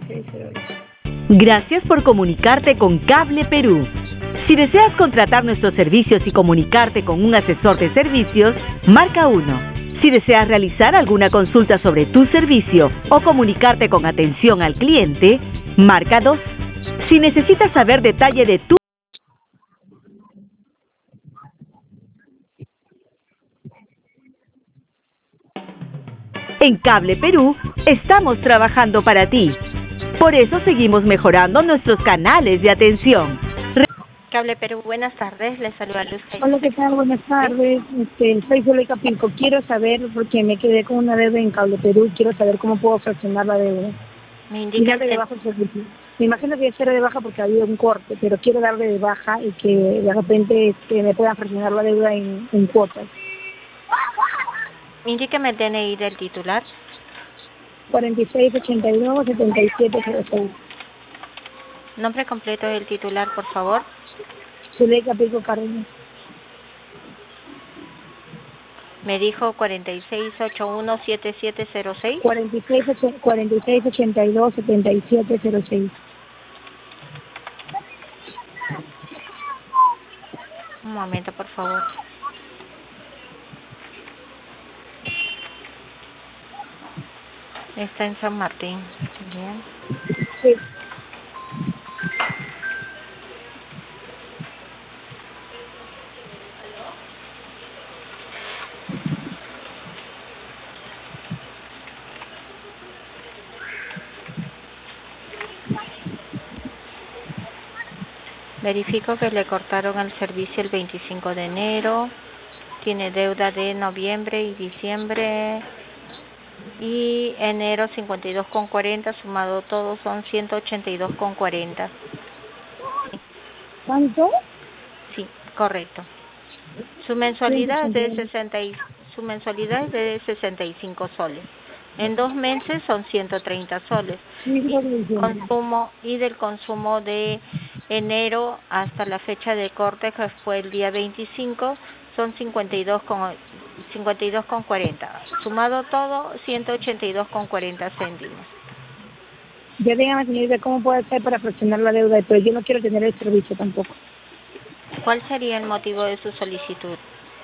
Gracias por comunicarte con Cable Perú. Si deseas contratar nuestros servicios y comunicarte con un asesor de servicios, marca 1. Si deseas realizar alguna consulta sobre tu servicio o comunicarte con atención al cliente, marca 2. Si necesitas saber detalle de tu... En Cable Perú, estamos trabajando para ti. Por eso seguimos mejorando nuestros canales de atención. Cable Perú, buenas tardes, les saluda Luz. Hola, ¿qué tal? Buenas tardes. Soy Zuleika Pilco. Quiero saber, porque me quedé con una deuda en Cable Perú, quiero saber cómo puedo fraccionar la deuda. Me indica de baja el servicio. Me imagino que ya será de baja porque había un corte, pero quiero darle de baja y que de repente me puedan fraccionar la deuda en cuotas. Indíqueme el DNI del titular. 4682-7706. Nombre completo del titular, por favor. Zuleika Pilco Cárdenas. Me dijo 4681-7706. 4682-7706. Un momento, por favor. Está en San Martín. Bien. Sí. Verifico que le cortaron el servicio el 25 de enero. Tiene deuda de noviembre y diciembre. Y enero 52,40, sumado todo son 182,40. ¿Cuánto? Sí, correcto. Su mensualidad es de 65 soles. En 2 meses son 130 soles. Y del consumo de enero hasta la fecha de corte, que fue el día 25, son 52,40. Sumado todo, 182,40 céntimos. Ya dígame, señorita, ¿cómo puede ser para fraccionar la deuda? Pero yo no quiero tener el servicio tampoco. ¿Cuál sería el motivo de su solicitud?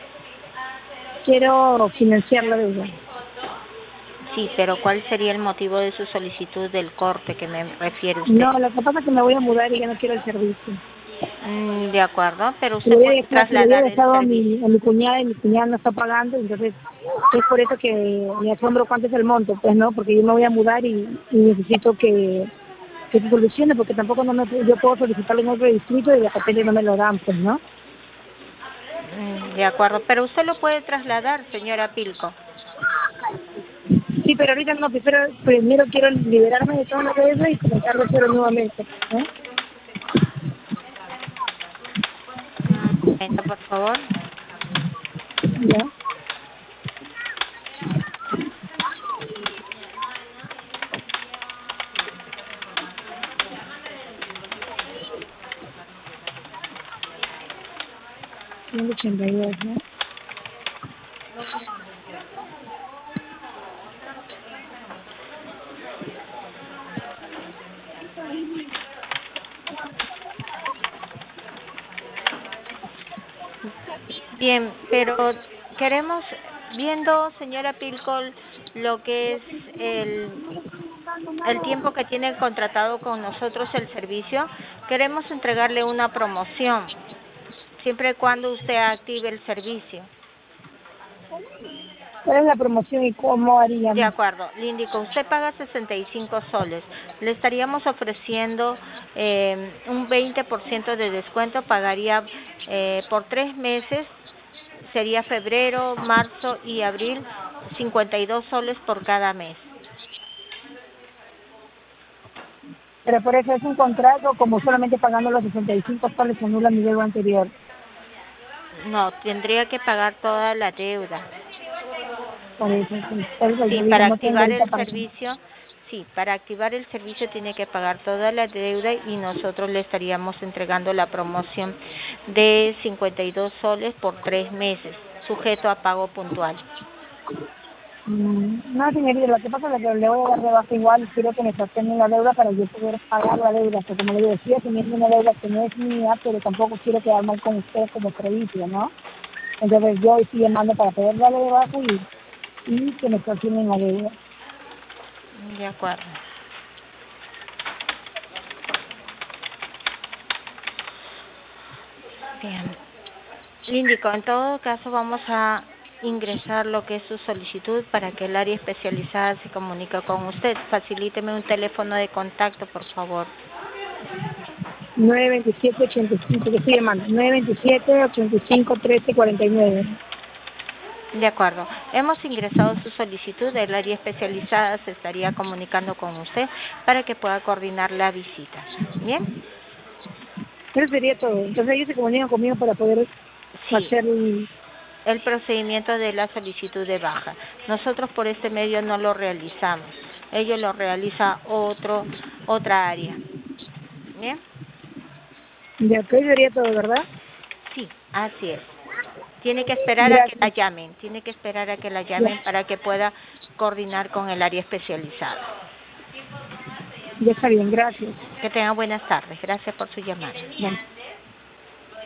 Quiero financiar la deuda. Sí, pero ¿cuál sería el motivo de su solicitud del corte que me refiere usted? No, lo que pasa es que me voy a mudar y ya no quiero el servicio. De acuerdo, pero usted puede trasladar el servicio. A mi cuñada y mi cuñada no está pagando, entonces es por eso que me asombro cuánto es el monto, pues no, porque yo me voy a mudar y necesito que se solucione, porque tampoco yo puedo solicitarlo en otro distrito y de repente no me lo dan, pues no. De acuerdo, pero usted lo puede trasladar, señora Pilco. Sí, pero ahorita no, primero quiero liberarme de toda la deuda y comenzar de cero nuevamente, ¿eh? Un momento, por favor. Ya. $182, ¿no? Bien, pero queremos, viendo, señora Pilco, lo que es el tiempo que tiene contratado con nosotros el servicio, queremos entregarle una promoción, siempre y cuando usted active el servicio. ¿Cuál es la promoción y cómo haríamos? De acuerdo, le indico, usted paga 65 soles, le estaríamos ofreciendo un 20% de descuento, pagaría por 3 meses, sería febrero, marzo y abril, 52 soles por cada mes. Pero por eso es un contrato, como solamente pagando los 65 soles se anula mi deuda anterior. No, tendría que pagar toda la deuda. Por eso, sí, para activar el servicio, sí, para activar el servicio tiene que pagar toda la deuda y nosotros le estaríamos entregando la promoción de 52 soles por 3 meses, sujeto a pago puntual. No, señorita, lo que pasa es que le voy a dar de baja igual, quiero que me saquen la deuda para yo poder pagar la deuda, porque como le decía, teniendo una deuda que no es mía, pero tampoco quiero quedar mal con ustedes como crédito, ¿no? Entonces yo estoy llamando para poder darle de baja y que me saquen la deuda. De acuerdo. Bien. Le indico, en todo caso vamos a ingresar lo que es su solicitud para que el área especializada se comunique con usted. Facilíteme un teléfono de contacto, por favor. 927-85, que estoy llamando, 927-85-1349. De acuerdo. Hemos ingresado su solicitud. El área especializada se estaría comunicando con usted para que pueda coordinar la visita. ¿Bien? Eso sería todo. Entonces ellos se comunican conmigo para poder Sí. hacer El procedimiento de la solicitud de baja. Nosotros por este medio no lo realizamos. Ello lo realiza otra área. ¿Bien? Ya, que hoy sería todo, ¿verdad? Sí, así es. Tiene que esperar a que la Gracias. llamen. Tiene que esperar a que la Ya, llamen para que pueda coordinar con el área especializada. ya está bien, gracias. Que tengan buenas tardes. Gracias por su llamada. Bueno.